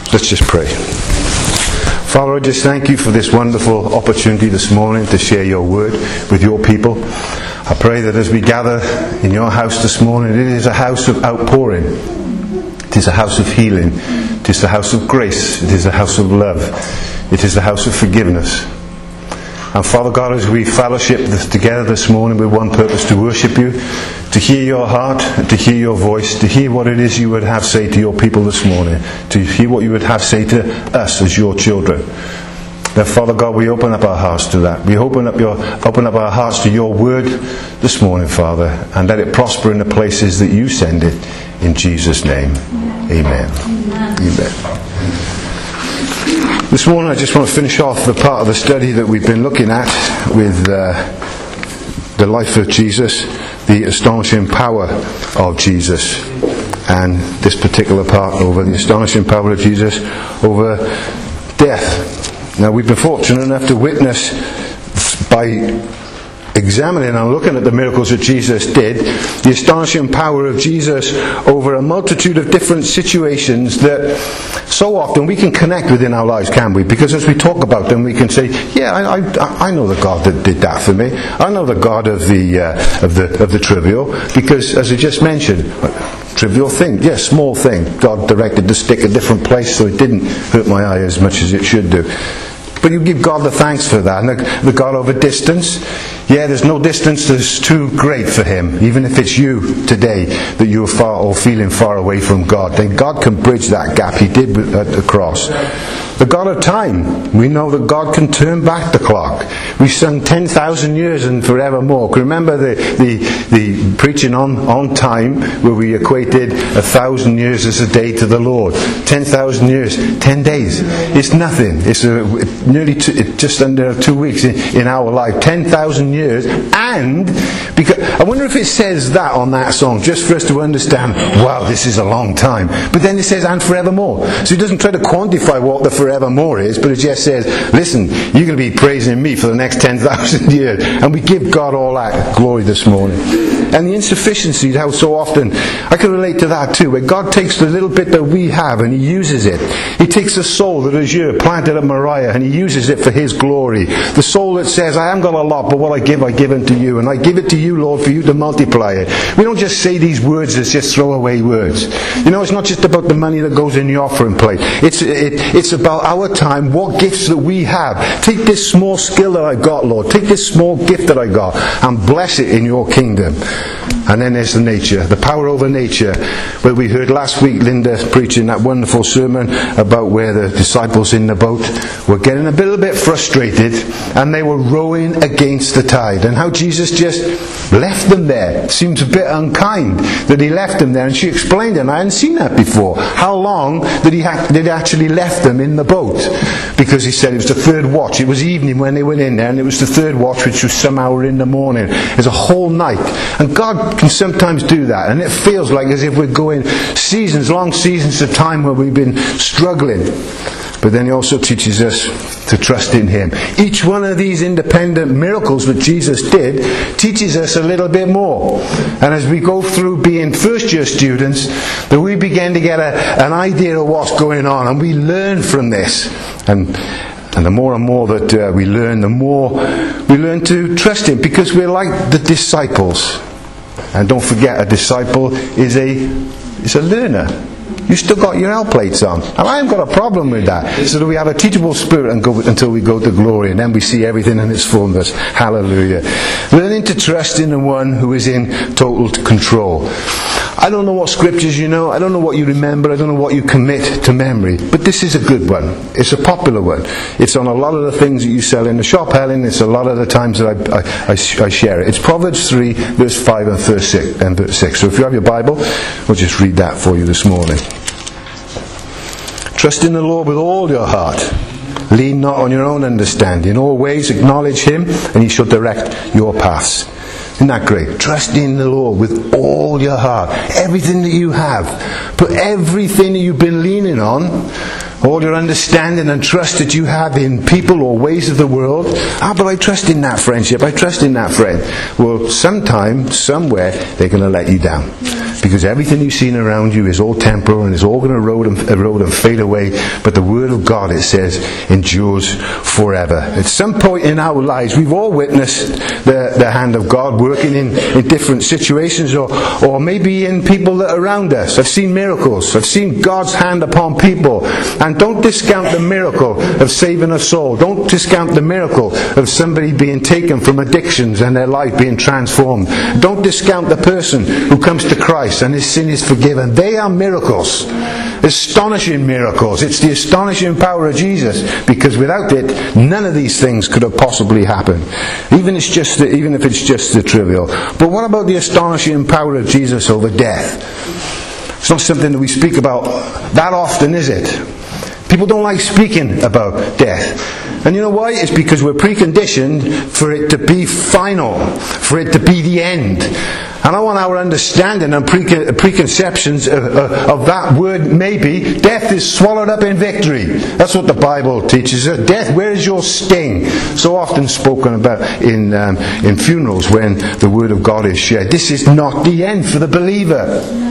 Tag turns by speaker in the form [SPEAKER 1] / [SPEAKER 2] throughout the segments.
[SPEAKER 1] Let's just pray. Father, I just thank you for this wonderful opportunity this morning to share your word with your people. I pray that as we gather in your house this morning, it is a house of outpouring. It is a house of healing. It is a house of grace. It is a house of love. It is a house of forgiveness. And Father God, as we fellowship together this morning with one purpose, to worship you, to hear your heart, and to hear your voice, to hear what it is you would have say to your people this morning, to hear what you would have say to us as your children. Now, Father God, we open up our hearts to that. We open up our hearts to your word this morning, Father, and let it prosper in the places that you send it. In Jesus' name, amen. Amen. This morning I just want to finish off the part of the study that we've been looking at with the life of Jesus, the astonishing power of Jesus, and this particular part over the astonishing power of Jesus over death. Now, we've been fortunate enough to witness, by examining and looking at the miracles that Jesus did, the astonishing power of Jesus over a multitude of different situations that so often we can connect with in our lives, can we? Because as we talk about them, we can say, yeah, I know the God that did that for me. I know the God of the trivial, because as I just mentioned, trivial thing, yes, small thing. God directed the stick a different place so it didn't hurt my eye as much as it should do. But you give God the thanks for that. And the God over distance, yeah, there's no distance that's too great for him. Even if it's you today that you're far or feeling far away from God, then God can bridge that gap. He did at the cross. The God of time, we know that God can turn back the clock. We sung 10,000 years and forevermore. Can you remember the preaching on time, where we equated 1,000 years as a day to the Lord? 10,000 years, 10 days. It's nothing. It's nearly just under 2 weeks in our life. 10,000 years. And because I wonder if it says that on that song, just for us to understand, wow, this is a long time. But then it says, and forevermore. So it doesn't try to quantify what the forevermore is, but it just says, listen, you're going to be praising me for the next 10,000 years. And we give God all that glory this morning. And the insufficiency, how so often, I can relate to that too, where God takes the little bit that we have and he uses it. He takes the soul that is here, planted at Moriah, and he uses it for his glory. The soul that says, I haven't got a lot, but what I give unto you. And I give it to you, Lord, for you to multiply it. We don't just say these words as just throwaway words. You know, it's not just about the money that goes in the offering plate. It's about our time, what gifts that we have. Take this small skill that I got, Lord. Take this small gift that I got and bless it in your kingdom. And then there's the nature, the power over nature, where we heard last week Linda preaching that wonderful sermon about where the disciples in the boat were getting a little bit frustrated and they were rowing against the tide, and how Jesus just left them there. It seems a bit unkind that he left them there, and she explained it, and I hadn't seen that before. How long that he actually left them in the boat? Because he said it was the third watch. It was evening when they went in there, and it was the third watch, which was some hour in the morning. It was a whole night. And God can sometimes do that, and it feels like as if we're going long seasons of time where we've been struggling. But then he also teaches us to trust in him. Each one of these independent miracles that Jesus did teaches us a little bit more. And as we go through being first year students, that we begin to get an idea of what's going on, and we learn from this. And the more and more that we learn, the more we learn to trust him, because we're like the disciples. And don't forget, a disciple is a learner. You still got your L plates on. And I haven't got a problem with that. So that we have a teachable spirit and go until we go to glory, and then we see everything in its fullness. Hallelujah. Learning to trust in the one who is in total control. I don't know what scriptures you know. I don't know what you remember. I don't know what you commit to memory. But this is a good one. It's a popular one. It's on a lot of the things that you sell in the shop, Helen. It's a lot of the times that I share it. It's Proverbs 3, verse 5 and verse 6. So if you have your Bible, we'll just read that for you this morning. Trust in the Lord with all your heart. Lean not on your own understanding. In all ways acknowledge him, and he shall direct your paths. Isn't that great? Trust in the Lord with all your heart. Everything that you have. Put everything that you've been leaning on, all your understanding and trust that you have in people or ways of the world. But I trust in that friendship, I trust in that friend. Well, sometime, somewhere, they're going to let you down. Because everything you've seen around you is all temporal and it's all going to erode and fade away. But the Word of God, it says, endures forever. At some point in our lives, we've all witnessed the hand of God working in different situations, or maybe in people that are around us. I've seen miracles. I've seen God's hand upon people. And don't discount the miracle of saving a soul. Don't discount the miracle of somebody being taken from addictions and their life being transformed. Don't discount the person who comes to Christ and his sin is forgiven. They are miracles. Astonishing miracles. It's the astonishing power of Jesus, because without it, none of these things could have possibly happened. Even if it's just the trivial. But what about the astonishing power of Jesus over death? It's not something that we speak about that often, is it? People don't like speaking about death. And you know why? It's because we're preconditioned for it to be final, for it to be the end. And I want our understanding and preconceptions of that word maybe. Death is swallowed up in victory. That's what the Bible teaches us. Death, where is your sting? So often spoken about in funerals when the Word of God is shared. This is not the end for the believer.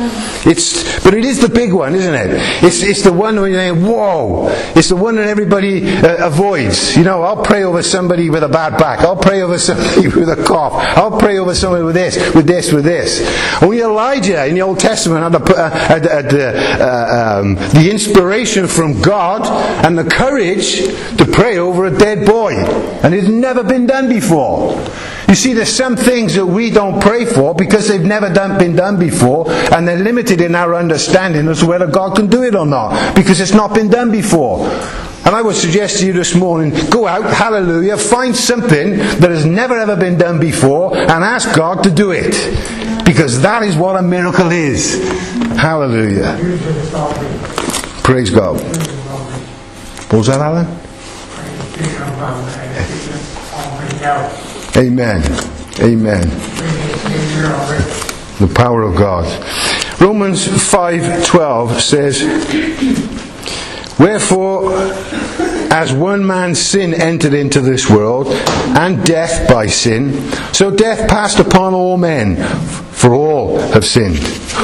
[SPEAKER 1] But it is the big one, isn't it? It's the one where you think, whoa! It's the one that everybody avoids. You know, I'll pray over somebody with a bad back. I'll pray over somebody with a cough. I'll pray over somebody with this. Only Elijah in the Old Testament had the inspiration from God and the courage to pray over a dead boy. And it's never been done before. You see, there's some things that we don't pray for because they've never been done before, and they're limited in our understanding as to whether God can do it or not, because it's not been done before. And I would suggest to you this morning, go out, hallelujah, find something that has never ever been done before, and ask God to do it. Because that is what a miracle is. Hallelujah. Praise God. What was that, Alan? Amen. Amen. The power of God. Romans 5:12 says, wherefore, as one man's sin entered into this world, and death by sin, so death passed upon all men, for all have sinned.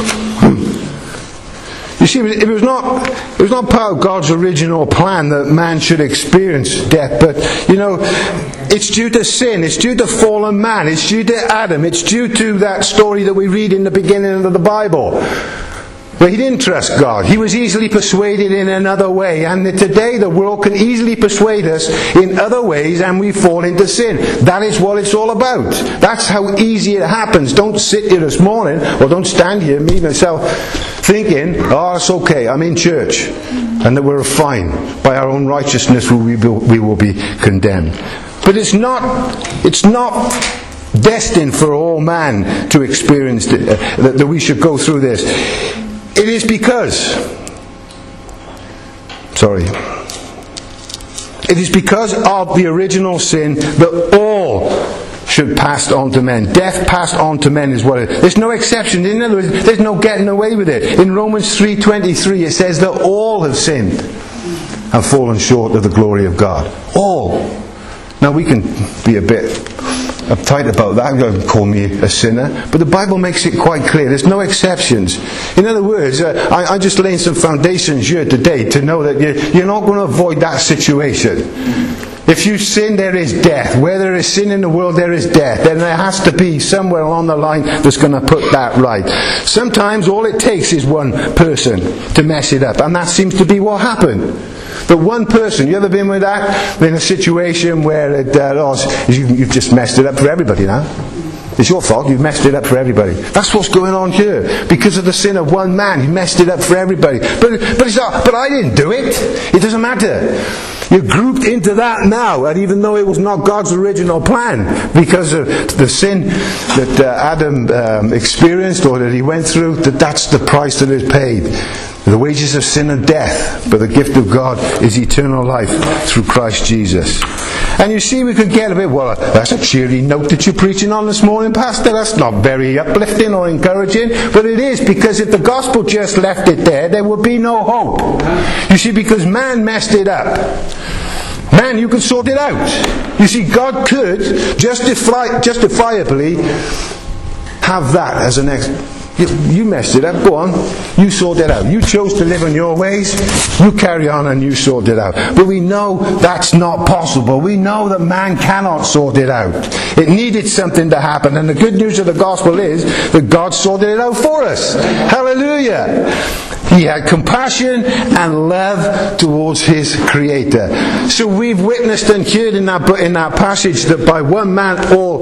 [SPEAKER 1] You see, it was not part of God's original plan that man should experience death, but you know, it's due to sin, it's due to fallen man, it's due to Adam, it's due to that story that we read in the beginning of the Bible. But he didn't trust God. He was easily persuaded in another way. And today the world can easily persuade us in other ways, and we fall into sin. That is what it's all about. That's how easy it happens. Don't sit here this morning, or don't stand here, me myself, thinking, oh, it's okay, I'm in church, and that we're fine. By our own righteousness we will be condemned. But it's not destined for all man to experience that we should go through this. It is because of the original sin that all should pass on to men. Death passed on to men is what it is. There's no exception. In other words, there's no getting away with it. In Romans 3:23 it says that all have sinned and fallen short of the glory of God. All. Now we can be a bit uptight about that. You can call me a sinner, but the Bible makes it quite clear. There's no exceptions. In other words, I'm just laying some foundations here today to know that you're not going to avoid that situation. If you sin, there is death. Where there is sin in the world, there is death. And there has to be somewhere along the line that's going to put that right. Sometimes all it takes is one person to mess it up, and that seems to be what happened. But one person, you ever been with that? In a situation where you've just messed it up for everybody now. It's your fault, you've messed it up for everybody. That's what's going on here. Because of the sin of one man, he messed it up for everybody. But I didn't do it. It doesn't matter. You're grouped into that now, and even though it was not God's original plan, because of the sin that Adam experienced or that he went through, that's the price that is paid. The wages of sin are death, but the gift of God is eternal life through Christ Jesus. And you see, we could get a bit, well, that's a cheery note that you're preaching on this morning, Pastor. That's not very uplifting or encouraging. But it is, because if the gospel just left it there would be no hope. You see, because man messed it up. Man, you could sort it out. You see, God could justifiably have that as an You messed it up, go on. You sort it out. You chose to live in your ways. You carry on and you sort it out. But we know that's not possible. We know that man cannot sort it out. It needed something to happen. And the good news of the gospel is that God sorted it out for us. Hallelujah. He had compassion and love towards his Creator. So we've witnessed and heard in that passage that by one man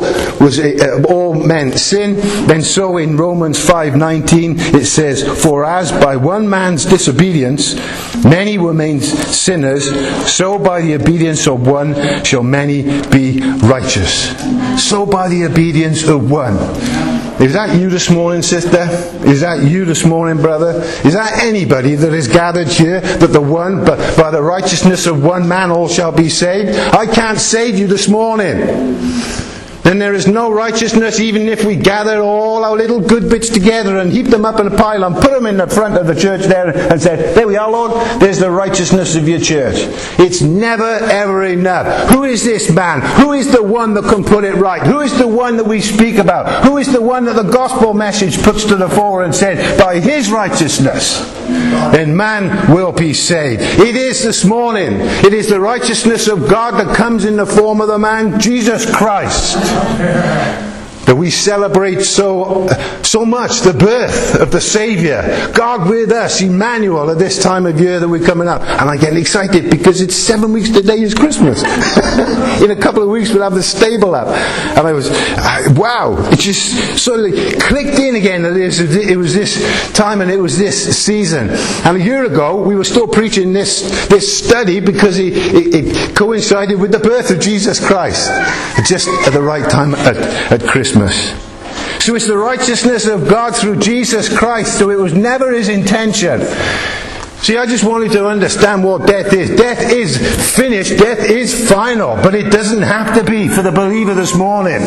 [SPEAKER 1] all men sin. Then so in Romans 5:19 it says, "For as by one man's disobedience many were made sinners, so by the obedience of one shall many be righteous." So by the obedience of one. Is that you this morning, sister? Is that you this morning, brother? Is that anybody that is gathered here, that but by the righteousness of one man all shall be saved? I can't save you this morning. Then there is no righteousness, even if we gather all our little good bits together and heap them up in a pile and put them in the front of the church there and say, "There we are, Lord, there's the righteousness of your church." It's never ever enough. Who is this man? Who is the one that can put it right? Who is the one that we speak about? Who is the one that the gospel message puts to the fore and said, by his righteousness, then man will be saved? It is this morning. It is the righteousness of God that comes in the form of the man Jesus Christ. That we celebrate so much the birth of the Saviour, God with us, Emmanuel, at this time of year that we're coming up. And I get excited because it's 7 weeks today is Christmas. In a couple of weeks we'll have the stable up. And wow, it just sort of clicked in again that it was this time and it was this season. And a year ago we were still preaching this study because it coincided with the birth of Jesus Christ. Just at the right time at Christmas. So it's the righteousness of God through Jesus Christ. So it was never his intention. See, I just wanted to understand what death is. Death is finished. Death is final. But it doesn't have to be for the believer this morning.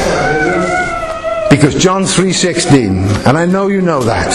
[SPEAKER 1] Because John 3:16, and I know you know that.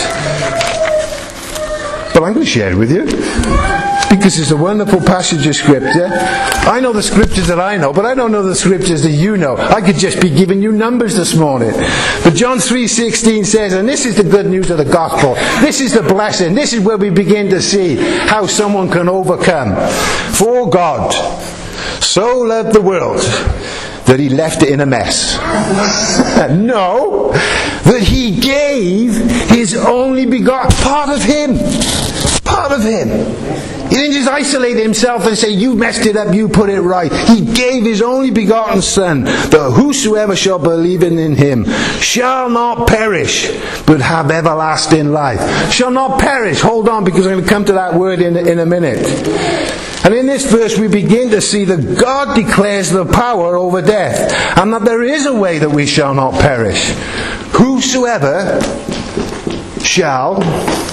[SPEAKER 1] But I'm going to share it with you. Because it's a wonderful passage of Scripture. I know the Scriptures that I know, but I don't know the Scriptures that you know. I could just be giving you numbers this morning. But John 3:16 says, and this is the good news of the gospel. This is the blessing. This is where we begin to see how someone can overcome. For God so loved the world that he left it in a mess. No, that he gave his only begotten, part of him. Part of him. He didn't just isolate himself and say, you messed it up, you put it right. He gave his only begotten Son, that whosoever shall believe in him shall not perish, but have everlasting life. Shall not perish. Hold on, because I'm going to come to that word in a minute. And in this verse we begin to see that God declares the power over death, and that there is a way that we shall not perish. Whosoever shall...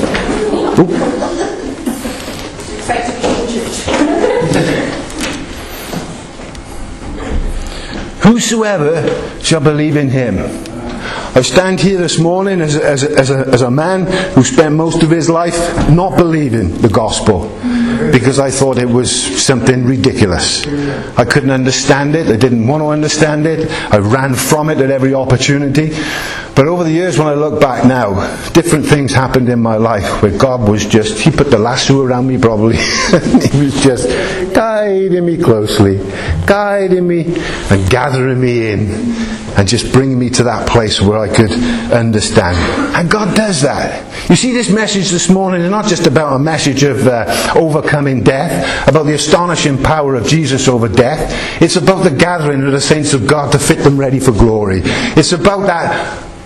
[SPEAKER 1] Whosoever shall believe in him. I stand here this morning as a man who spent most of his life not believing the gospel, because I thought it was something ridiculous. I couldn't understand it. I didn't want to understand it. I ran from it at every opportunity. But over the years, when I look back now, different things happened in my life where God was just, he put the lasso around me probably. He was just guiding me closely, guiding me and gathering me in and just bringing me to that place where I could understand. And God does that. You see, this message this morning is not just about a message of overcoming death, about the astonishing power of Jesus over death. It's about the gathering of the saints of God to fit them ready for glory. It's about that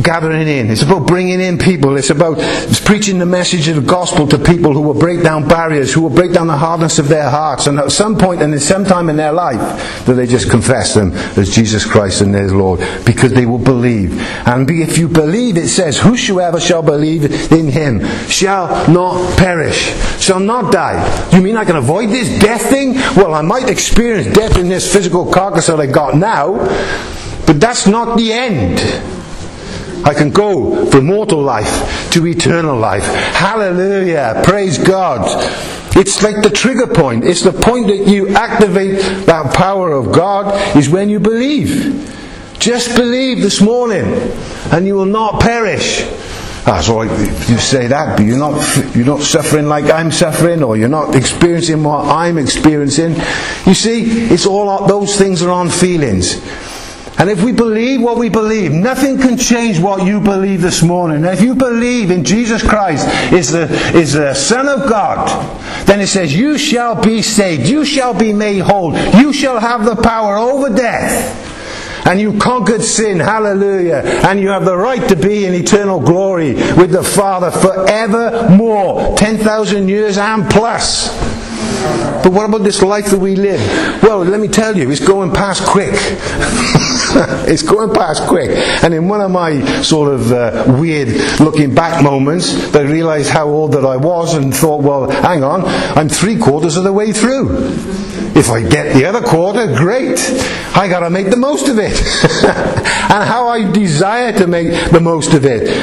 [SPEAKER 1] gathering in. It's about bringing in people. It's about preaching the message of the gospel to people who will break down barriers, who will break down the hardness of their hearts, and at some point and at some time in their life that they just confess them as Jesus Christ and their Lord, because they will believe. And if you believe, it says, whosoever shall believe in him shall not perish, shall not die. You mean I can avoid this death thing? Well, I might experience death in this physical carcass that I got now, but that's not the end. I can go from mortal life to eternal life. Hallelujah. Praise God. It's like the trigger point. It's the point that you activate that power of God is when you believe. Just believe this morning and you will not perish. That's all right, you say that, but you're not suffering like I'm suffering, or you're not experiencing what I'm experiencing. You see, it's all those things are on feelings. And if we believe what we believe, nothing can change what you believe this morning. And if you believe in Jesus Christ is the Son of God, then it says, you shall be saved, you shall be made whole, you shall have the power over death. And you conquered sin, hallelujah. And you have the right to be in eternal glory with the Father forevermore. 10,000 years and plus. But what about this life that we live? Well, let me tell you, it's going past quick. It's going past quick. And in one of my sort of weird looking back moments, I realised how old that I was and thought, well, hang on, I'm 3/4 of the way through. If I get the other quarter, great. I got to make the most of it. And how I desire to make the most of it.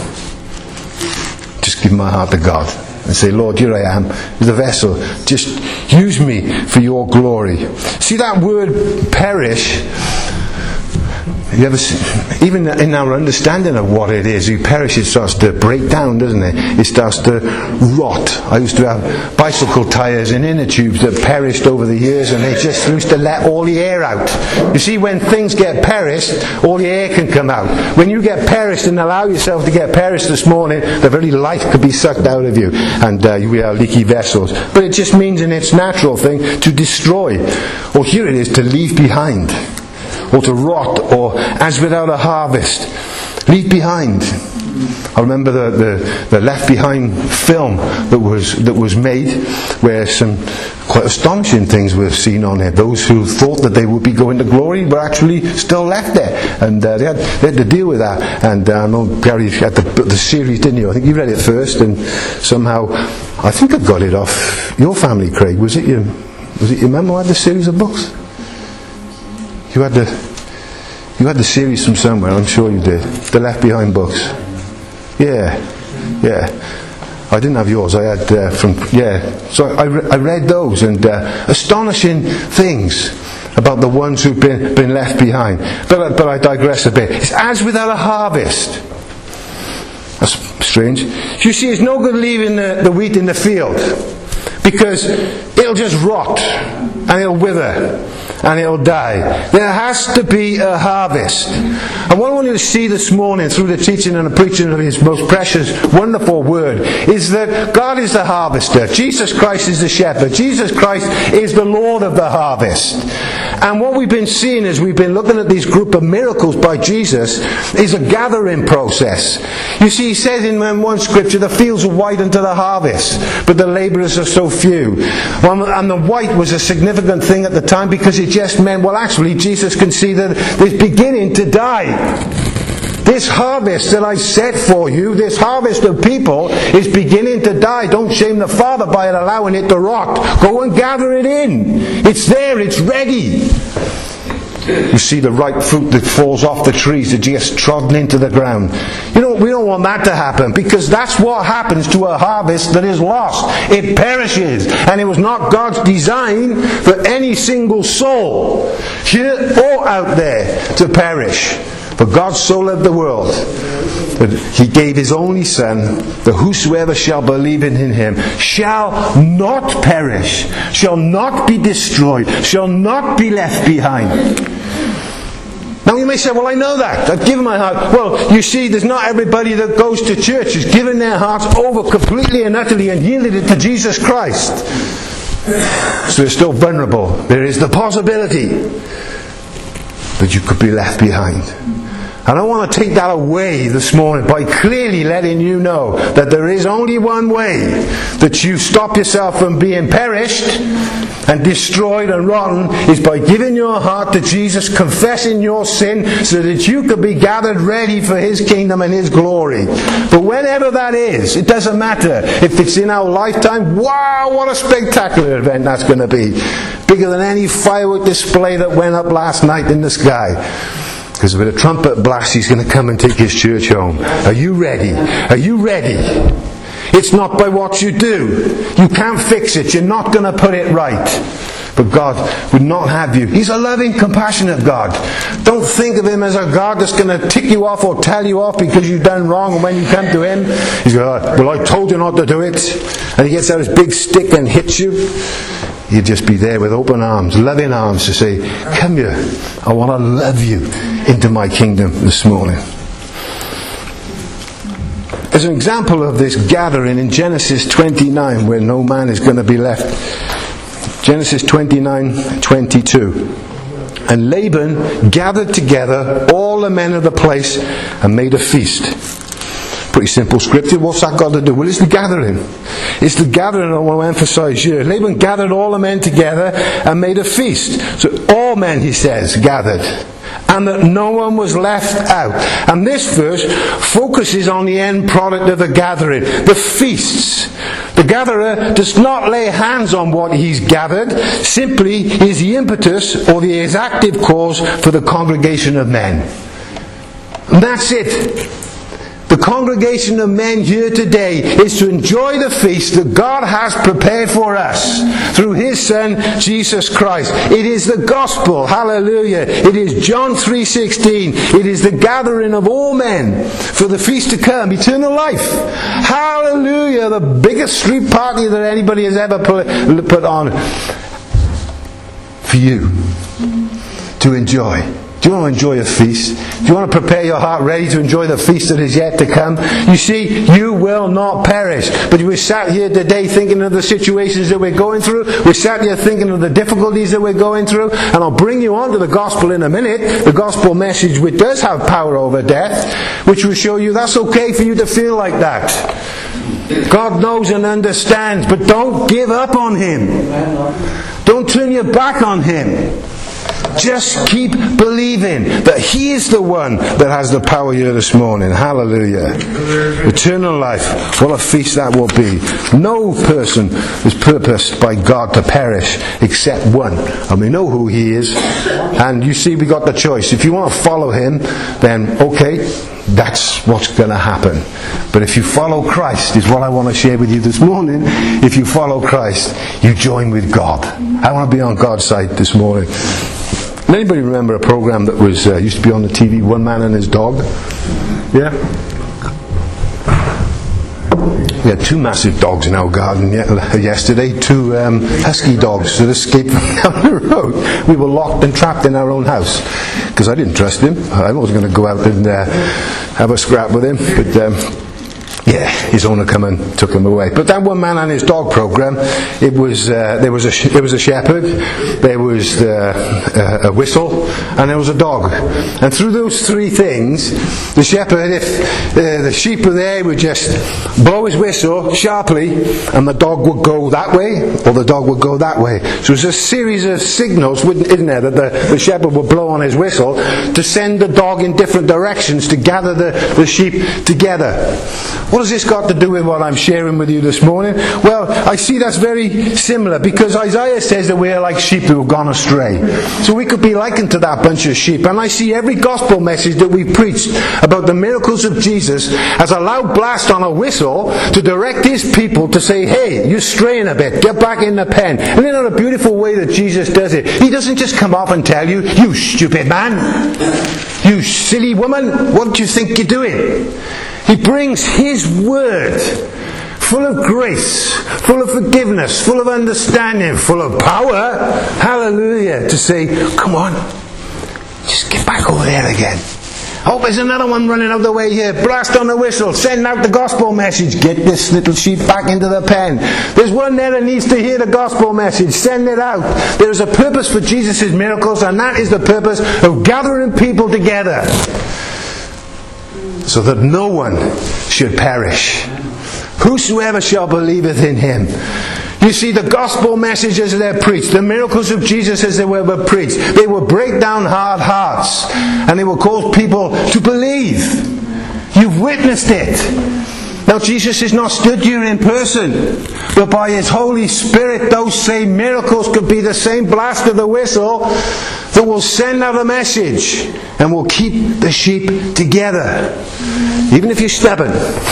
[SPEAKER 1] Just give my heart to God and say, Lord, here I am, the vessel. Just use me for your glory. See that word perish? You ever see, even in our understanding of what it is, you perish, it starts to break down, doesn't it? It starts to rot. I used to have bicycle tyres and inner tubes that perished over the years, and they just used to let all the air out. You see, when things get perished, all the air can come out. When you get perished and allow yourself to get perished this morning, the very life could be sucked out of you, and we are leaky vessels. But it just means in its natural thing to destroy. Or here it is, to leave behind. Or to rot, or as without a harvest. Leave behind. I remember the Left Behind film that was made, where some quite astonishing things were seen on it. Those who thought that they would be going to glory were actually still left there, and they had to deal with that. And I know Gary had the series, didn't you? I think you read it first, and somehow I think I got it off your family, Craig. Was it your mum who had the series of books? You had the series from somewhere, I'm sure you did. The Left Behind books. Yeah. I didn't have yours. I had So I read those, and astonishing things about the ones who've been left behind. But I digress a bit. It's as without a harvest. That's strange. You see, it's no good leaving the wheat in the field, because it'll just rot and it'll wither and it'll die. There has to be a harvest. And what I want you to see this morning through the teaching and the preaching of His most precious, wonderful word is that God is the harvester. Jesus Christ is the shepherd. Jesus Christ is the Lord of the harvest. And what we've been seeing as we've been looking at these group of miracles by Jesus is a gathering process. You see, He says in one scripture, the fields are white unto the harvest, but the labourers are so few. And the white was a significant thing at the time, because it just meant, well, actually, Jesus can see that it's beginning to die. This harvest that I set for you, this harvest of people, is beginning to die. Don't shame the Father by allowing it to rot. Go and gather it in. It's there, it's ready. You see the ripe fruit that falls off the trees that just trodden into the ground. You know, we don't want that to happen, because that's what happens to a harvest that is lost. It perishes. And it was not God's design for any single soul, here or out there, to perish. For God so loved the world that He gave His only Son, that whosoever shall believe in Him shall not perish, shall not be destroyed, shall not be left behind. Now you may say, well, I know that. I've given my heart. Well, you see, there's not everybody that goes to church who's given their hearts over completely and utterly and yielded it to Jesus Christ. So they're still vulnerable. There is the possibility that you could be left behind. And I want to take that away this morning by clearly letting you know that there is only one way that you stop yourself from being perished and destroyed and rotten, is by giving your heart to Jesus, confessing your sin, so that you could be gathered ready for His kingdom and His glory. But whenever that is, it doesn't matter if it's in our lifetime. Wow, what a spectacular event that's going to be. Bigger than any firework display that went up last night in the sky. Because with a trumpet blast, He's going to come and take His church home. Are you ready? Are you ready? It's not by what you do. You can't fix it. You're not going to put it right. But God would not have you. He's a loving, compassionate God. Don't think of Him as a God that's going to tick you off or tell you off because you've done wrong. And when you come to Him, He's going, well, I told you not to do it. And He gets out His big stick and hits you. You'd just be there with open arms, loving arms, to say, come here, I want to love you into my kingdom this morning. As an example of this gathering in Genesis 29, where no man is going to be left. Genesis 29:22. And Laban gathered together all the men of the place and made a feast. Pretty simple scripture. What's that got to do? Well, it's the gathering. It's the gathering I want to emphasize here. Laban gathered all the men together and made a feast. So all men, he says, gathered. And that no one was left out. And this verse focuses on the end product of the gathering. The feasts. The gatherer does not lay hands on what he's gathered. Simply is the impetus or the exactive cause for the congregation of men. And that's it. The congregation of men here today is to enjoy the feast that God has prepared for us through His Son, Jesus Christ. It is the gospel. Hallelujah. It is John 3:16. It is the gathering of all men for the feast to come, eternal life. Hallelujah. The biggest street party that anybody has ever put on for you to enjoy. Do you want to enjoy a feast? Do you want to prepare your heart ready to enjoy the feast that is yet to come? You see, you will not perish. But we're sat here today thinking of the situations that we're going through. We're sat here thinking of the difficulties that we're going through. And I'll bring you on to the gospel in a minute. The gospel message, which does have power over death, which will show you that's okay for you to feel like that. God knows and understands. But don't give up on Him. Don't turn your back on Him. Just keep believing that He is the one that has the power here this morning. Hallelujah. Eternal life. What a feast that will be. No person is purposed by God to perish except one. And we know who He is. And you see, we got the choice. If you want to follow Him, then okay, that's what's going to happen. But if you follow Christ, is what I want to share with you this morning. If you follow Christ, you join with God. I want to be on God's side this morning. Anybody remember a program that was used to be on the TV, One Man and His Dog? Yeah? We had two massive dogs in our garden yesterday, two husky dogs that escaped down the road. We were locked and trapped in our own house because I didn't trust him. I wasn't going to go out and have a scrap with him, but his owner come and took him away. But that One Man and His Dog program, there was a shepherd, there was a whistle, and there was a dog. And through those three things, the shepherd, if the sheep were there, would just blow his whistle sharply, and the dog would go that way, or the dog would go that way. So it was a series of signals, isn't there, that the shepherd would blow on his whistle to send the dog in different directions to gather the sheep together. What has this got to do with what I'm sharing with you this morning? Well, I see that's very similar, because Isaiah says that we are like sheep who have gone astray. So we could be likened to that bunch of sheep. And I see every gospel message that we've preached about the miracles of Jesus as a loud blast on a whistle to direct His people to say, hey, you're straying a bit, get back in the pen. And isn't that a beautiful way that Jesus does it? He doesn't just come up and tell you, you stupid man, you silly woman, what do you think you're doing? He brings His word, full of grace, full of forgiveness, full of understanding, full of power, hallelujah, to say, come on, just get back over there again. Oh, there's another one running out the way here. Blast on the whistle, send out the gospel message. Get this little sheep back into the pen. There's one there that needs to hear the gospel message. Send it out. There is a purpose for Jesus' miracles, and that is the purpose of gathering people together. so that no one should perish. Whosoever shall believeth in him. You see, the gospel message as they're preached, the miracles of Jesus as they were preached, they will break down hard hearts, and they will cause people to believe. You've witnessed it. Now, Jesus is not stood here in person, but by his Holy Spirit, those same miracles could be the same blast of the whistle that will send out a message and will keep the sheep together. Even if you're stubborn,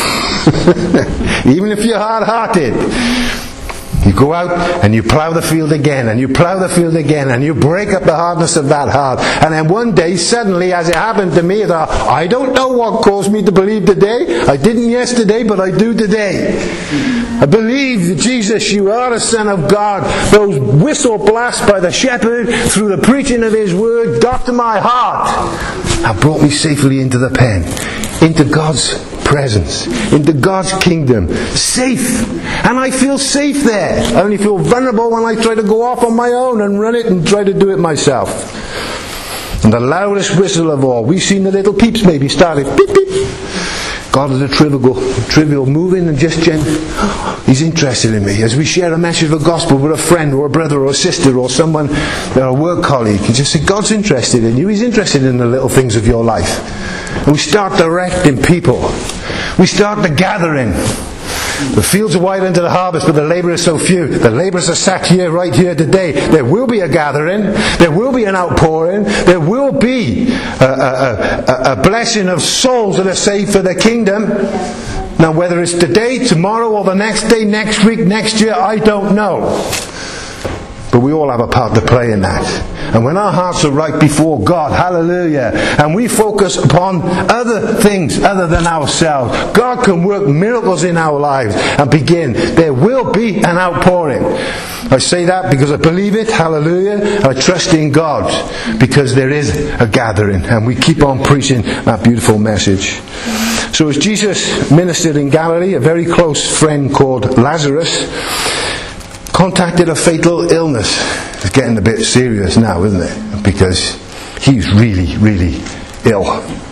[SPEAKER 1] even if you're hard-hearted, you go out and you plough the field again, and you plough the field again, and you break up the hardness of that heart. And then one day, suddenly, as it happened to me, I don't know what caused me to believe today. I didn't yesterday, but I do today. I believe that Jesus, you are the Son of God. Those whistle blasts by the shepherd through the preaching of his word got to my heart and brought me safely into the pen, into God's presence, into God's kingdom, safe. And I feel safe there. I only feel vulnerable when I try to go off on my own and run it and try to do it myself. And the loudest whistle of all, we've seen the little peeps maybe started beep beep. God is a trivial moving and just gentle. He's interested in me. As we share a message of the gospel with a friend or a brother or a sister or someone, or a work colleague, you just say, God's interested in you. He's interested in the little things of your life. And we start directing people. We start the gathering. The fields are wide unto the harvest, but the labourers so few. The labourers are sat here, right here today. There will be a gathering. There will be an outpouring. There will be a blessing of souls that are saved for the kingdom. Now, whether it's today, tomorrow, or the next day, next week, next year, I don't know. But we all have a part to play in that. And when our hearts are right before God, hallelujah, and we focus upon other things other than ourselves, God can work miracles in our lives and begin. There will be an outpouring. I say that because I believe it, hallelujah. I trust in God because there is a gathering, and we keep on preaching that beautiful message. So as Jesus ministered in Galilee, a very close friend called Lazarus contacted a fatal illness. It's getting a bit serious now, isn't it? Because he's really, really ill.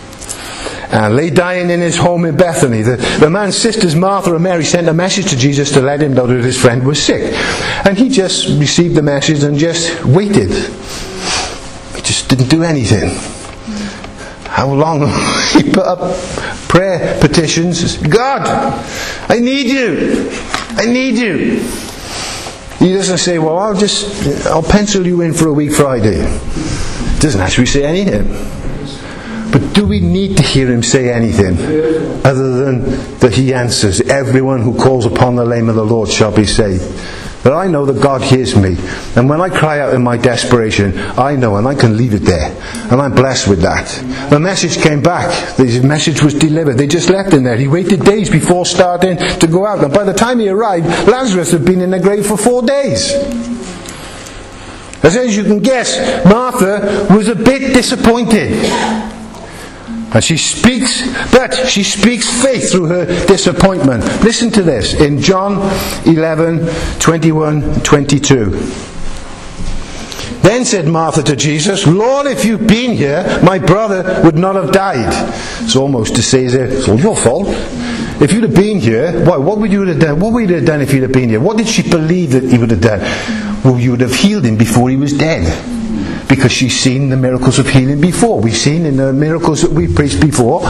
[SPEAKER 1] And lay dying in his home in Bethany. The man's sisters, Martha and Mary, sent a message to Jesus to let him know that his friend was sick. And he just received the message and just waited. He just didn't do anything. How long he put up prayer petitions? God, I need you. I need you. He doesn't say, well, I'll pencil you in for a week Friday. He doesn't actually say anything. But do we need to hear him say anything other than that he answers, everyone who calls upon the name of the Lord shall be saved? But I know that God hears me. And when I cry out in my desperation, I know, and I can leave it there. And I'm blessed with that. The message came back. The message was delivered. They just left him there. He waited days before starting to go out. And by the time he arrived, Lazarus had been in the grave for 4 days. As you can guess, Martha was a bit disappointed. And she speaks faith through her disappointment. Listen to this in John 11:21-22. Then said Martha to Jesus, Lord, if you'd been here, my brother would not have died. It's almost to say it's all your fault. If you'd have been here, what would you have done? What would you have done if you'd have been here? What did she believe that he would have done? Well, you would have healed him before he was dead. Because she's seen the miracles of healing before. We've seen in the miracles that we preached before.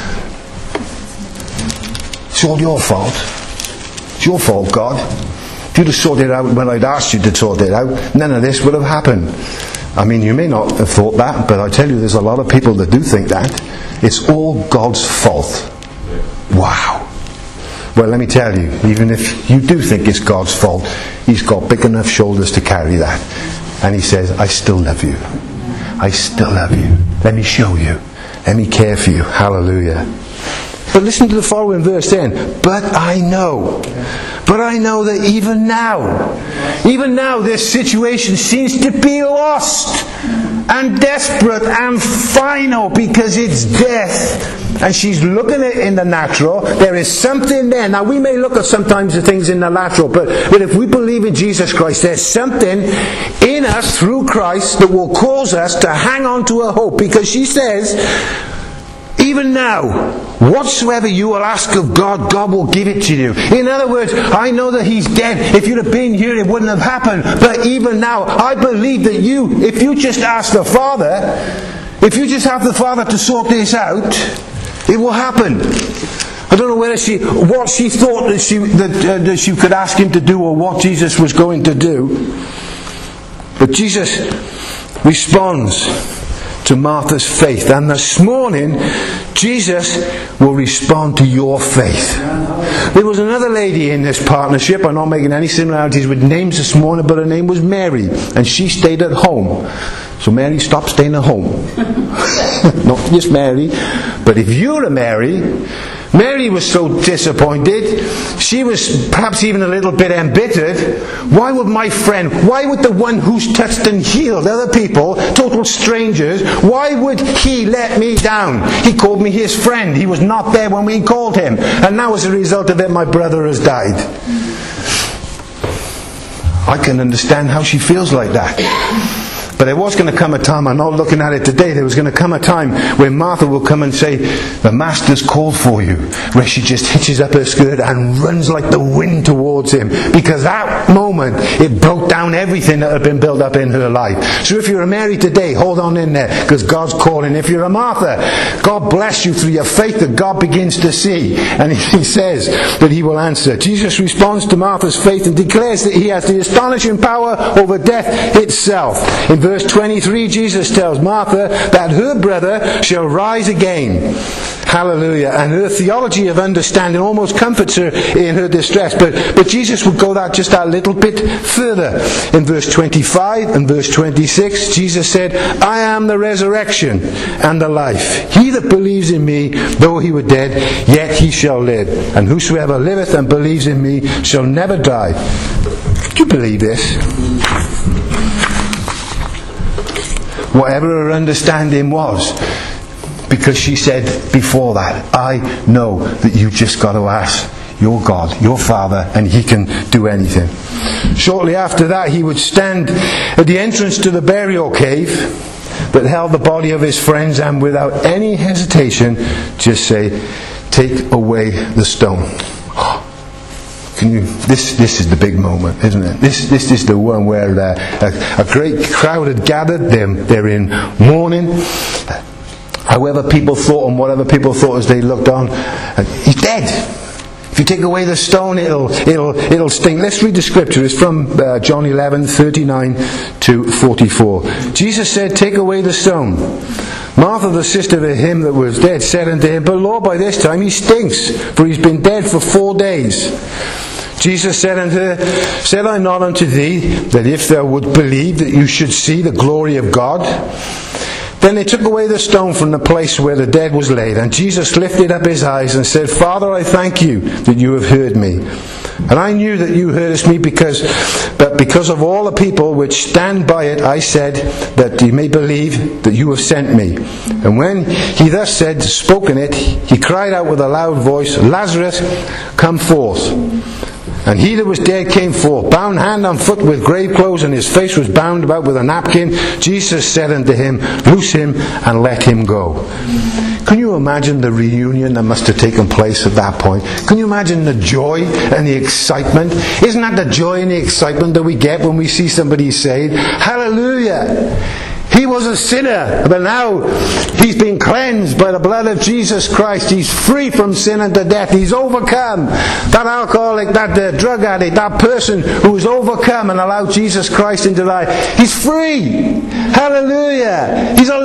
[SPEAKER 1] It's all your fault. It's your fault, God. If you'd have sorted it out when I'd asked you to sort it out, none of this would have happened. I mean, you may not have thought that, but I tell you, there's a lot of people that do think that. It's all God's fault. Wow. Well, let me tell you, even if you do think it's God's fault, He's got big enough shoulders to carry that. And He says, I still love you. I still love you. Let me show you. Let me care for you. Hallelujah. But listen to the following verse then. But I know that even now this situation seems to be lost and desperate and final because it's death. And she's looking at it in the natural. There is something there. Now we may look at sometimes the things in the natural, but if we believe in Jesus Christ, there's something in us through Christ that will cause us to hang on to a hope. Because she says, Even now, whatsoever you will ask of God, God will give it to you. In other words, I know that He's dead. If you'd have been here, it wouldn't have happened. But even now, I believe that if you just ask the Father, if you just have the Father to sort this out, it will happen. I don't know what she thought that she could ask Him to do, or what Jesus was going to do. But Jesus responds to Martha's faith. And this morning, Jesus will respond to your faith. There was another lady in this partnership. I'm not making any similarities with names this morning, but her name was Mary. And she stayed at home. So Mary, stop staying at home. Not just Mary. But if you're a Mary was so disappointed. She was perhaps even a little bit embittered. Why would the one who's touched and healed other people, total strangers, why would He let me down? He called me His friend. He was not there when we called Him. And now as a result of it, my brother has died. I can understand how she feels like that. But there was going to come a time, I'm not looking at it today, there was going to come a time when Martha will come and say, the Master's called for you. Where she just hitches up her skirt and runs like the wind towards Him. Because that moment, it broke down everything that had been built up in her life. So if you're a Mary today, hold on in there, because God's calling. If you're a Martha, God bless you through your faith that God begins to see. And He says that He will answer. Jesus responds to Martha's faith and declares that He has the astonishing power over death itself. In verse 23, Jesus tells Martha that her brother shall rise again. Hallelujah. And her theology of understanding almost comforts her in her distress. But Jesus would go just that little bit further. In verse 25 and verse 26, Jesus said, I am the resurrection and the life. He that believes in me, though he were dead, yet he shall live. And whosoever liveth and believes in me shall never die. Do you believe this? Whatever her understanding was, because she said before that, I know that you just got to ask your God, your Father, and He can do anything. Shortly after that, He would stand at the entrance to the burial cave that held the body of His friends, and without any hesitation just say, take away the stone. This is the big moment, isn't it? This is the one where a great crowd had gathered. They're in mourning. However people thought and whatever people thought as they looked on, He's dead. If you take away the stone, it'll stink. Let's read the scripture. It's from John 11:39 to 44. Jesus said, take away the stone. Martha, the sister of him that was dead, said unto Him, but Lord, by this time he stinks, for he's been dead for 4 days. Jesus said unto her, said I not unto thee, that if thou would believe, that you should see the glory of God? Then they took away the stone from the place where the dead was laid. And Jesus lifted up His eyes and said, Father, I thank you that you have heard me. And I knew that you heardest me, but because of all the people which stand by it, I said, that you may believe that you have sent me. And when He thus spoken it, He cried out with a loud voice, Lazarus, come forth. And he that was dead came forth, bound hand and foot with grave clothes, and his face was bound about with a napkin. Jesus said unto him, loose him and let him go. Can you imagine the reunion that must have taken place at that point? Can you imagine the joy and the excitement? Isn't that the joy and the excitement that we get when we see somebody saved? Hallelujah! He was a sinner, but now he's been cleansed by the blood of Jesus Christ. He's free from sin and to death. He's overcome. That alcoholic, that drug addict, that person who is overcome and allowed Jesus Christ into life. He's free. Hallelujah. He's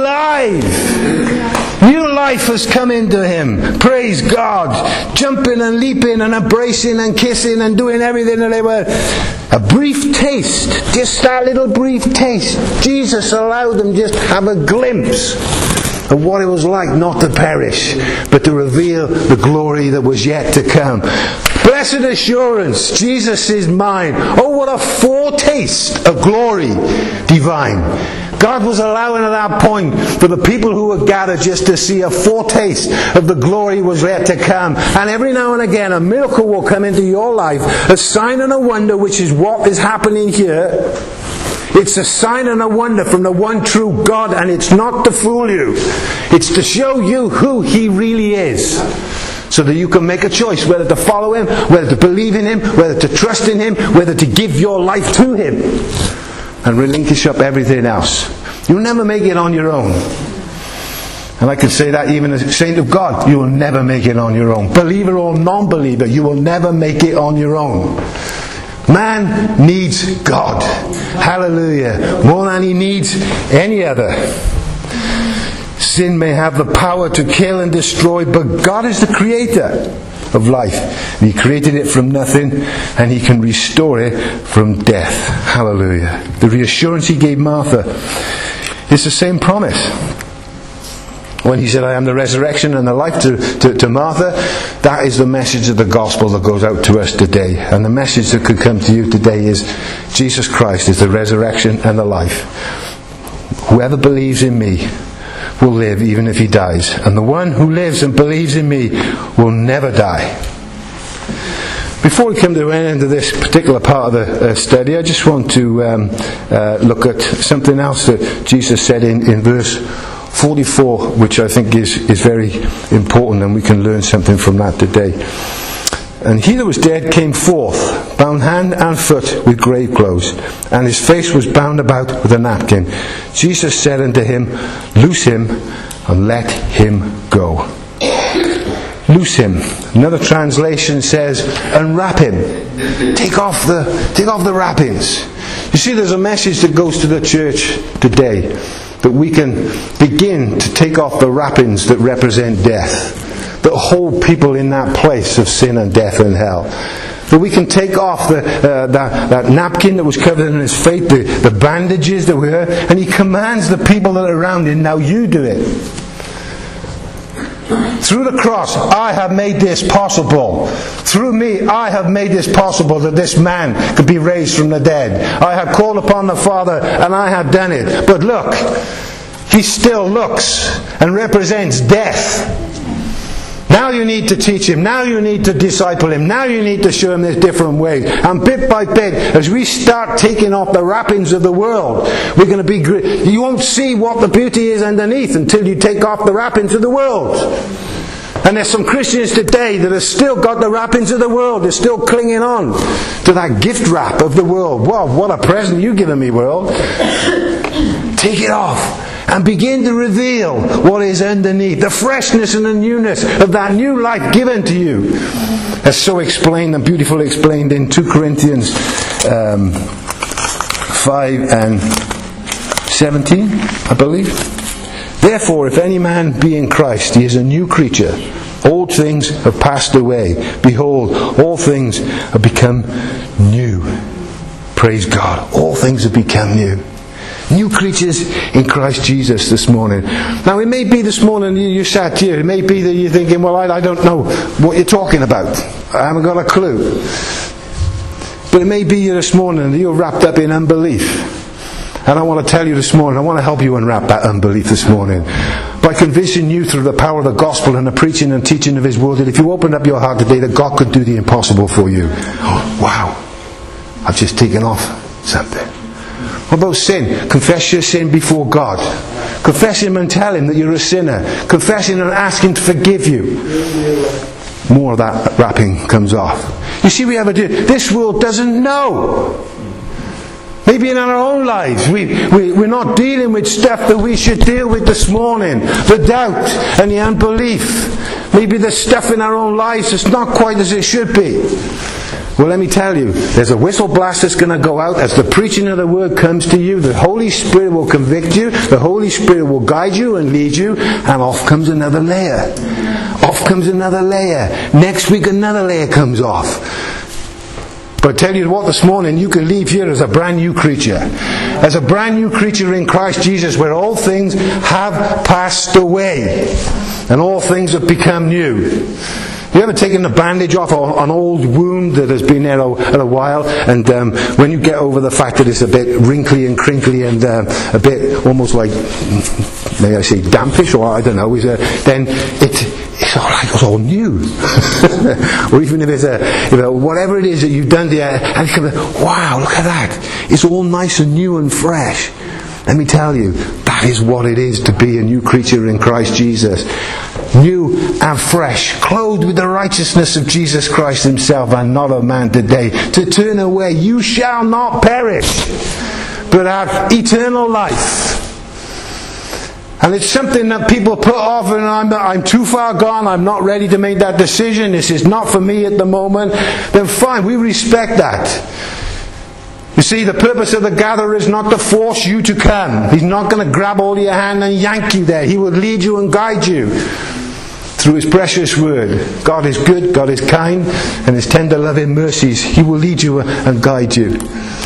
[SPEAKER 1] alive. New life has come into him. Praise God. Jumping and leaping and embracing and kissing and doing everything that they were. A brief taste, just that little brief taste. Jesus allowed them just to have a glimpse of what it was like not to perish, but to reveal the glory that was yet to come. Blessed assurance, Jesus is mine. Oh, what a foretaste of glory divine. God was allowing at that point for the people who were gathered just to see a foretaste of the glory was yet to come. And every now and again a miracle will come into your life, a sign and a wonder, which is what is happening here. It's a sign and a wonder from the one true God, and it's not to fool you. It's to show you who He really is, so that you can make a choice whether to follow Him, whether to believe in Him, whether to trust in Him, whether to give your life to Him and relinquish up everything else. You'll never make it on your own. And I can say that even as a saint of God, you will never make it on your own. Believer or non-believer, you will never make it on your own. Man needs God. Hallelujah. More than he needs any other. Sin may have the power to kill and destroy, but God is the creator of life. He created it from nothing, and He can restore it from death. Hallelujah. The reassurance He gave Martha is the same promise. When He said, I am the resurrection and the life to Martha, that is the message of the gospel that goes out to us today. And the message that could come to you today is, Jesus Christ is the resurrection and the life. Whoever believes in me will live even if he dies. And the one who lives and believes in me will never die. Before we come to the end of this particular part of the study, I just want to look at something else that Jesus said in verse 44, which I think is very important, and we can learn something from that today. And he that was dead came forth, bound hand and foot with grave clothes, and his face was bound about with a napkin. Jesus said unto him, Loose him and let him go. Loose him. Another translation says, unwrap him. Take off the wrappings. You see, there's a message that goes to the church today, that we can begin to take off the wrappings that represent death, that hold people in that place of sin and death and hell. That we can take off that napkin that was covered in his face, the bandages that were, and he commands the people that are around him, now you do it. Through the cross, I have made this possible. Through me, I have made this possible, that this man could be raised from the dead. I have called upon the Father, and I have done it. But look, he still looks and represents death. Now you need to teach him. Now you need to disciple him. Now you need to show him this different way. And bit by bit, as we start taking off the wrappings of the world, we're going to be. You won't see what the beauty is underneath until you take off the wrappings of the world. And there's some Christians today that have still got the wrappings of the world. They're still clinging on to that gift wrap of the world. Wow, what a present you've given me, world. Take it off. And begin to reveal what is underneath. The freshness and the newness of that new life given to you. As so explained and beautifully explained in 2 Corinthians 5 and 17, I believe. Therefore, if any man be in Christ, he is a new creature. Old things have passed away. Behold, all things have become new. Praise God. All things have become new. New creatures in Christ Jesus this morning. Now it may be this morning you sat here, it may be that you're thinking, well, I don't know what you're talking about. I haven't got a clue. But it may be you this morning that you're wrapped up in unbelief. And I want to tell you this morning, I want to help you unwrap that unbelief this morning. By convincing you through the power of the gospel and the preaching and teaching of His word, that if you opened up your heart today, that God could do the impossible for you. Oh, wow. I've just taken off something. What about sin? Confess your sin before God. Confess Him and tell Him that you're a sinner. Confess Him and ask Him to forgive you. More of that wrapping comes off. You see, we have this world doesn't know. Maybe in our own lives, we're not dealing with stuff that we should deal with this morning. The doubt and the unbelief. Maybe there's stuff in our own lives that's not quite as it should be. Well, let me tell you, there's a whistle blast that's going to go out as the preaching of the word comes to you. The Holy Spirit will convict you. The Holy Spirit will guide you and lead you. And off comes another layer. Off comes another layer. Next week another layer comes off. But I tell you what, this morning you can leave here as a brand new creature. As a brand new creature in Christ Jesus, where all things have passed away. And all things have become new. You ever taken the bandage off an old wound that has been there a while, and when you get over the fact that it's a bit wrinkly and crinkly and a bit almost like, may I say, dampish, or I don't know, then it's all new. Or even if it's whatever it is that you've done there, and you come, wow, look at that. It's all nice and new and fresh. Let me tell you, that is what it is to be a new creature in Christ Jesus. New and fresh, clothed with the righteousness of Jesus Christ himself and not of man today. To turn away, you shall not perish, but have eternal life. And it's something that people put off, and I'm too far gone, I'm not ready to make that decision, this is not for me at the moment. Then fine, we respect that. You see, the purpose of the gatherer is not to force you to come. He's not going to grab hold of your hand and yank you there. He will lead you and guide you through his precious word. God is good, God is kind, and his tender loving mercies, he will lead you and guide you.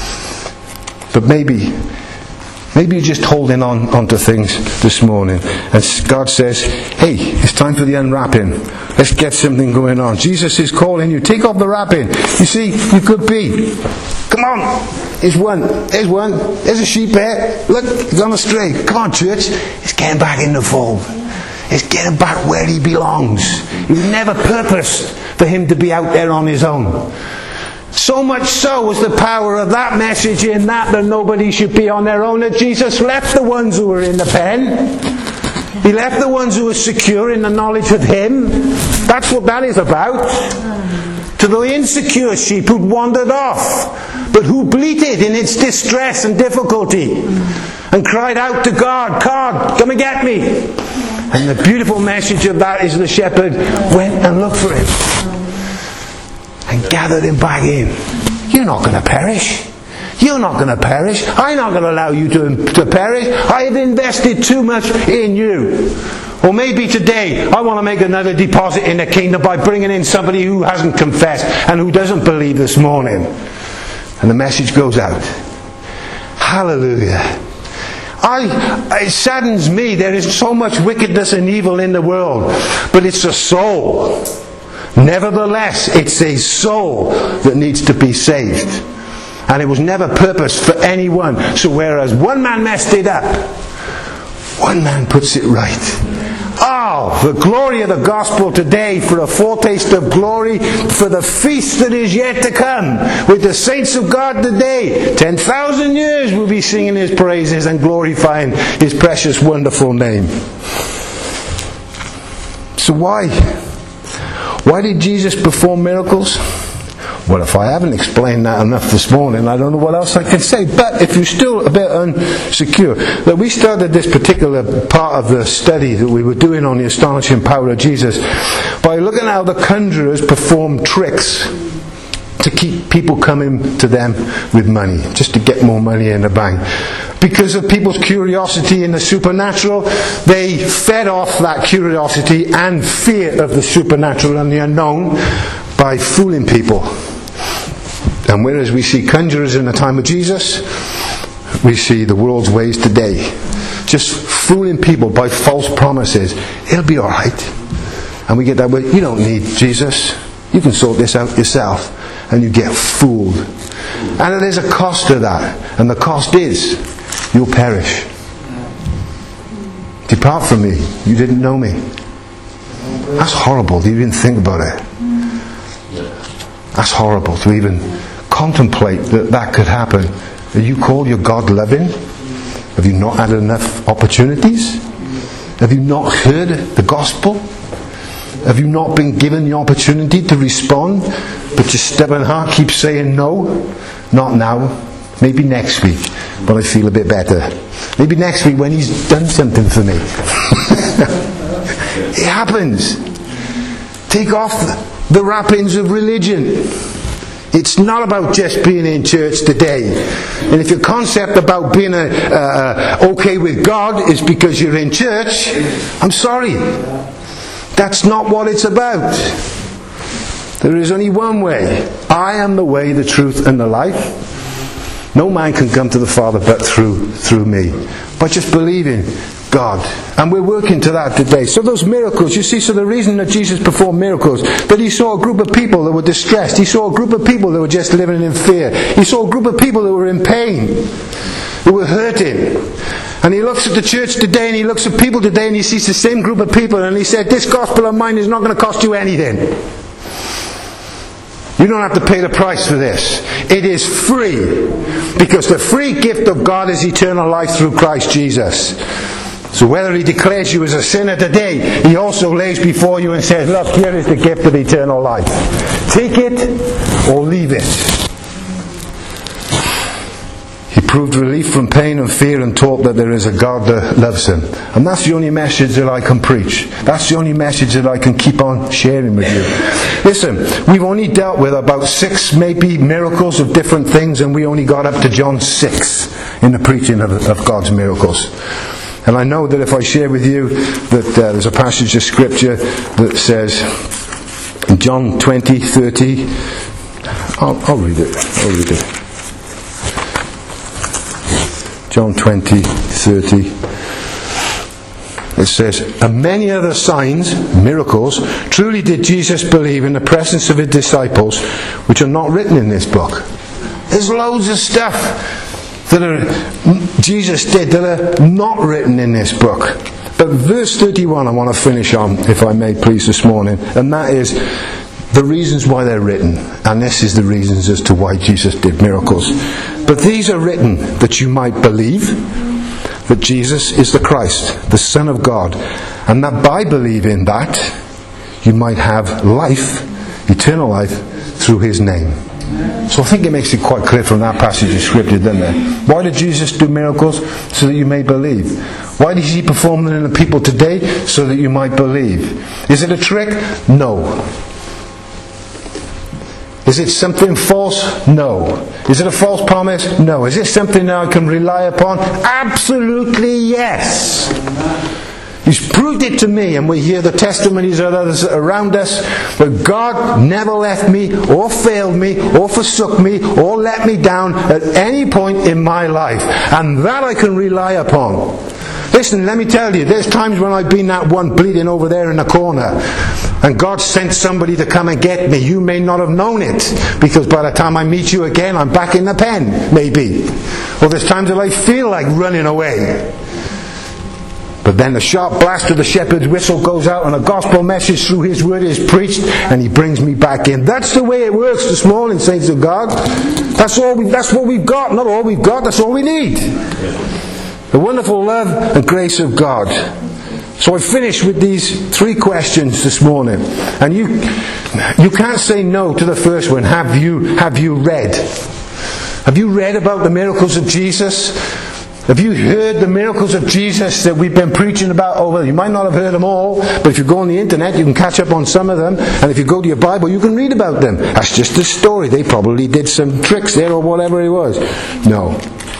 [SPEAKER 1] But maybe you're just holding on to things this morning. And God says, hey, it's time for the unwrapping. Let's get something going on. Jesus is calling you. Take off the wrapping. You see, you could be. Come on. Here's one. There's a sheep there. Look, he's gone astray. Come on, church. He's getting back in the fold. He's getting back where he belongs. It was never purposed for him to be out there on his own. So much so was the power of that message in that nobody should be on their own, that Jesus left the ones who were in the pen. He left the ones who were secure in the knowledge of him. That's what that is about. To the insecure sheep who'd wandered off, but who bleated in its distress and difficulty and cried out to God, God, come and get me. And the beautiful message of that is the shepherd went and looked for him and gathered him back in. You're not going to perish. You're not going to perish. I'm not going to allow you to perish. I have invested too much in you. Or maybe today I want to make another deposit in the kingdom by bringing in somebody who hasn't confessed and who doesn't believe this morning. And the message goes out. Hallelujah. It saddens me. There is so much wickedness and evil in the world, but it's a soul. Nevertheless, it's a soul that needs to be saved. And it was never purposed for anyone. So whereas one man messed it up, one man puts it right. Oh, the glory of the gospel today, for a foretaste of glory for the feast that is yet to come with the saints of God today. 10,000 years we'll be singing his praises and glorifying his precious wonderful name. So why did Jesus perform miracles? Well, if I haven't explained that enough this morning, I don't know what else I can say. But if you're still a bit unsecure, that we started this particular part of the study that we were doing on the astonishing power of Jesus by looking at how the conjurers perform tricks to keep people coming to them with money, just to get more money in the bank. Because of people's curiosity in the supernatural, they fed off that curiosity and fear of the supernatural and the unknown by fooling people. And whereas we see conjurers in the time of Jesus, we see the world's ways today. Just fooling people by false promises. It'll be alright. And we get that way, you don't need Jesus. You can sort this out yourself. And you get fooled. And there's a cost to that. And the cost is, you'll perish. Depart from me. You didn't know me. That's horrible to even think about it. That's horrible to even contemplate that could happen. Are you called your God loving? Have you not had enough opportunities? Have you not heard the gospel? Have you not been given the opportunity to respond? But your stubborn heart keeps saying no. Not now. Maybe next week, but I feel a bit better. Maybe next week when he's done something for me. It happens. Take off the wrappings of religion. It's not about just being in church today. And if your concept about being okay with God is because you're in church, I'm sorry. That's not what it's about. There is only one way. I am the way, the truth, and the life. No man can come to the Father but through me. By just believing God. And we're working to that today. So those miracles, you see, so the reason that Jesus performed miracles, that he saw a group of people that were distressed. He saw a group of people that were just living in fear. He saw a group of people that were in pain, who were hurting. And he looks at the church today, and he looks at people today, and he sees the same group of people, and he said, this gospel of mine is not going to cost you anything. You don't have to pay the price for this. It is free. Because the free gift of God is eternal life through Christ Jesus. So whether he declares you as a sinner today, he also lays before you and says, look, here is the gift of eternal life. Take it or leave it. He proved relief from pain and fear and taught that there is a God that loves him. And that's the only message that I can preach. That's the only message that I can keep on sharing with you. Listen, we've only dealt with about 6 maybe miracles of different things, and we only got up to John 6 in the preaching of God's miracles. And I know that if I share with you that there's a passage of scripture that says in John 20:30, I'll read it. John 20:30. It says, and many other signs, miracles, truly did Jesus believe in the presence of his disciples, which are not written in this book. There's loads of stuff that Jesus did that are not written in this book. But verse 31 I want to finish on, if I may please, this morning. And that is the reasons why they're written. And this is the reasons as to why Jesus did miracles. But these are written that you might believe that Jesus is the Christ, the Son of God, and that by believing that you might have life, eternal life, through his name. So I think it makes it quite clear from that passage of scripture, doesn't it? Why did Jesus do miracles? So that you may believe. Why does he perform them in the people today? So that you might believe. Is it a trick? No. Is it something false? No. Is it a false promise? No. Is it something that I can rely upon? Absolutely yes. He's proved it to me, and we hear the testimonies of others around us, that God never left me, or failed me, or forsook me, or let me down at any point in my life. And that I can rely upon. Listen, let me tell you, there's times when I've been that one bleeding over there in the corner, and God sent somebody to come and get me. You may not have known it, because by the time I meet you again, I'm back in the pen, maybe. Or there's times that I feel like running away. But then the sharp blast of the shepherd's whistle goes out, and a gospel message through his word is preached, and he brings me back in. That's the way it works this morning, saints of God. That's what we've got. Not all we've got, that's all we need. The wonderful love and grace of God. So I finish with these 3 questions this morning. And you can't say no to the first one. Have you read? Have you read about the miracles of Jesus? Have you heard the miracles of Jesus that we've been preaching about? Oh, well, you might not have heard them all, but if you go on the internet, you can catch up on some of them. And if you go to your Bible, you can read about them. That's just a story. They probably did some tricks there or whatever it was. No.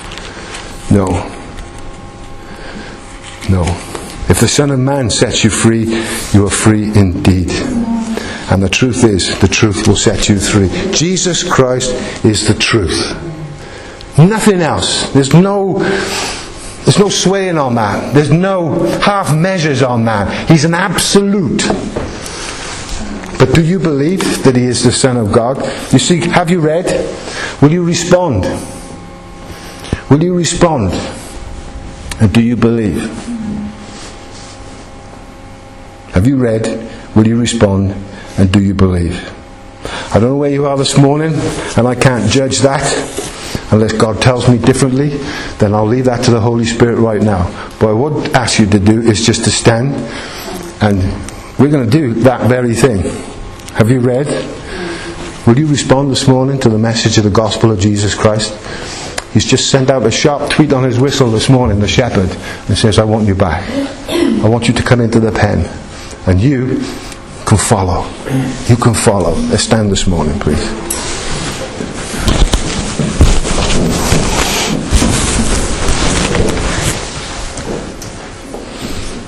[SPEAKER 1] If the Son of Man sets you free, you are free indeed. And the truth is, the truth will set you free. Jesus Christ is the truth. Nothing else. There's no swaying on that. There's no half measures on that. He's an absolute. But do you believe that he is the Son of God? You see, have you read? Will you respond? Will you respond? And do you believe? Have you read? Will you respond? And do you believe? I don't know where you are this morning, and I can't judge that. Unless God tells me differently, then I'll leave that to the Holy Spirit right now. But I would ask you to do is just to stand, and we're going to do that very thing. Have you read? Will you respond this morning to the message of the gospel of Jesus Christ? He's just sent out a sharp tweet on his whistle this morning, the shepherd, and says, I want you back. I want you to come into the pen. And you can follow. You can follow. Let's stand this morning, please.